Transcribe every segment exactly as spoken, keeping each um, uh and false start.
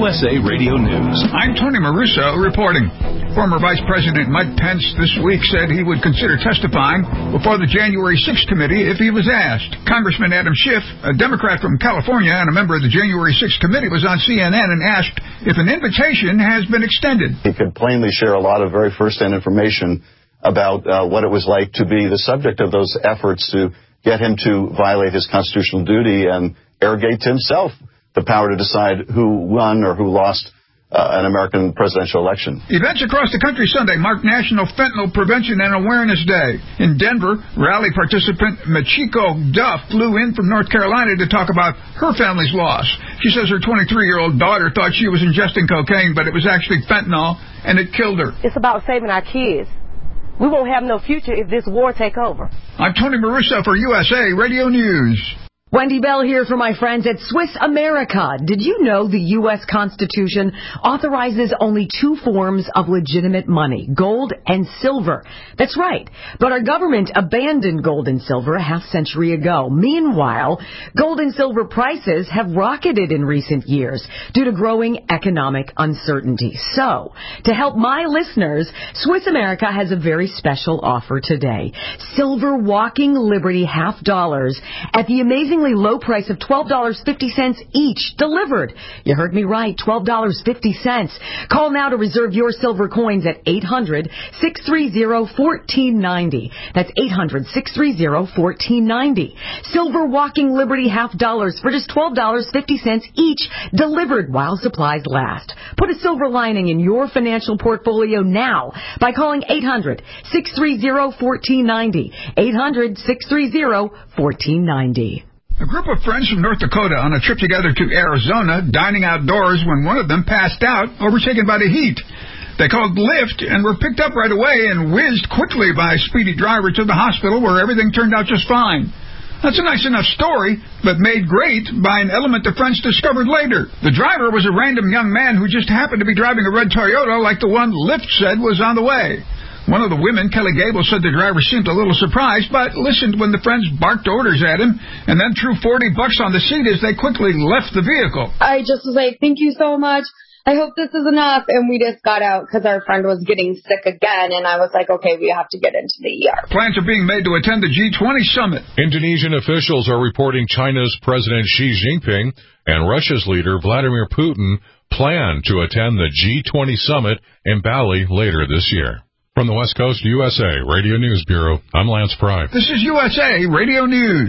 S A Radio News. I'm Tony Maruso reporting. Former Vice President Mike Pence this week said he would consider testifying before the January sixth committee if he was asked. Congressman Adam Schiff, a Democrat from California and a member of the January sixth committee, was on C N N and asked if an invitation has been extended. He could plainly share a lot of very first-hand information about uh, what it was like to be the subject of those efforts to get him to violate his constitutional duty and arrogate to himself the power to decide who won or who lost uh, an American presidential election. Events across the country Sunday marked National Fentanyl Prevention and Awareness Day. In Denver, rally participant Machiko Duff flew in from North Carolina to talk about her family's loss. She says her twenty-three-year-old daughter thought she was ingesting cocaine, but it was actually fentanyl, and it killed her. It's about saving our kids. We won't have no future if this war take over. I'm Tony Maruso for U S A Radio News. Wendy Bell here for my friends at Swiss America. Did you know the U S Constitution authorizes only two forms of legitimate money, gold and silver? That's right. But our government abandoned gold and silver a half century ago. Meanwhile, gold and silver prices have rocketed in recent years due to growing economic uncertainty. So, to help my listeners, Swiss America has a very special offer today. Silver Walking Liberty half dollars at the amazingly low price of twelve dollars and fifty cents each, delivered. You heard me right, twelve dollars and fifty cents. Call now to reserve your silver coins at eight hundred, six three zero, one four nine zero. That's eight hundred, six three zero, one four nine zero. Silver Walking Liberty half dollars for just twelve dollars and fifty cents each, delivered while supplies last. Put a silver lining in your financial portfolio now by calling eight hundred, six three zero, one four nine zero. eight hundred, six three zero, one four nine zero. A group of friends from North Dakota on a trip together to Arizona, dining outdoors when one of them passed out, overtaken by the heat. They called Lyft and were picked up right away and whizzed quickly by a speedy driver to the hospital where everything turned out just fine. That's a nice enough story, but made great by an element the friends discovered later. The driver was a random young man who just happened to be driving a red Toyota like the one Lyft said was on the way. One of the women, Kelly Gable, said the driver seemed a little surprised, but listened when the friends barked orders at him and then threw forty bucks on the seat as they quickly left the vehicle. I just was like, thank you so much. I hope this is enough. And we just got out because our friend was getting sick again. And I was like, okay, we have to get into the E R. Plans are being made to attend the G twenty summit. Indonesian officials are reporting China's President Xi Jinping and Russia's leader Vladimir Putin plan to attend the G twenty summit in Bali later this year. From the West Coast U S A Radio News Bureau, I'm Lance Pry. This is U S A Radio News.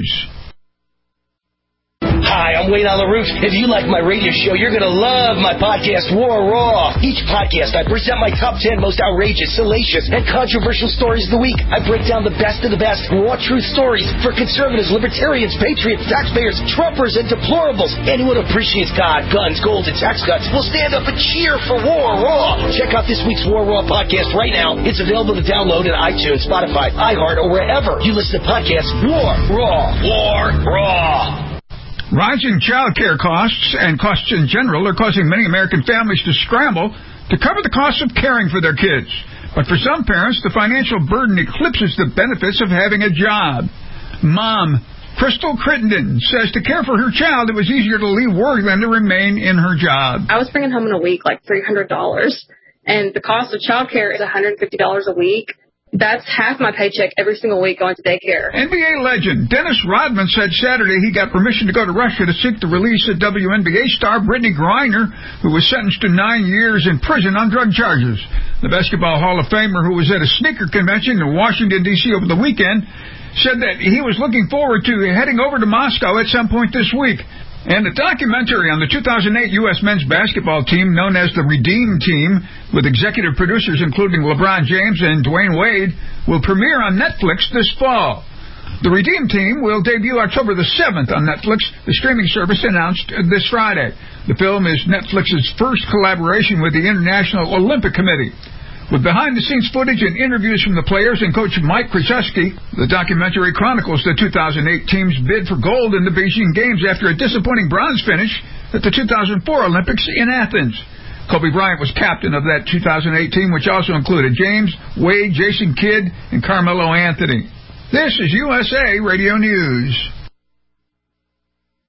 Hi, I'm Wayne on the Roof. If you like my radio show, you're going to love my podcast, War Raw. Each podcast, I present my top ten most outrageous, salacious, and controversial stories of the week. I break down the best of the best raw truth stories for conservatives, libertarians, patriots, taxpayers, Trumpers, and deplorables. Anyone who appreciates God, guns, gold, and tax cuts will stand up and cheer for War Raw. Check out this week's War Raw podcast right now. It's available to download in iTunes, Spotify, iHeart, or wherever you listen to podcasts. War Raw. War Raw. Rising child care costs and costs in general are causing many American families to scramble to cover the costs of caring for their kids. But for some parents, the financial burden eclipses the benefits of having a job. Mom Crystal Crittenden says to care for her child, it was easier to leave work than to remain in her job. I was bringing home in a week like three hundred dollars, and the cost of child care is one hundred fifty dollars a week. That's half my paycheck every single week going to daycare. N B A legend Dennis Rodman said Saturday he got permission to go to Russia to seek the release of W N B A star Brittany Griner, who was sentenced to nine years in prison on drug charges. The Basketball Hall of Famer, who was at a sneaker convention in Washington, D C over the weekend, said that he was looking forward to heading over to Moscow at some point this week. And a documentary on the two thousand eight U S men's basketball team known as the Redeem Team, with executive producers including LeBron James and Dwayne Wade, will premiere on Netflix this fall. The Redeem Team will debut October the seventh on Netflix, the streaming service announced this Friday. The film is Netflix's first collaboration with the International Olympic Committee. With behind-the-scenes footage and interviews from the players and coach Mike Krzyzewski, the documentary chronicles the two thousand eight team's bid for gold in the Beijing Games after a disappointing bronze finish at the two thousand four Olympics in Athens. Kobe Bryant was captain of that two thousand eight team, which also included James, Wade, Jason Kidd, and Carmelo Anthony. This is U S A Radio News.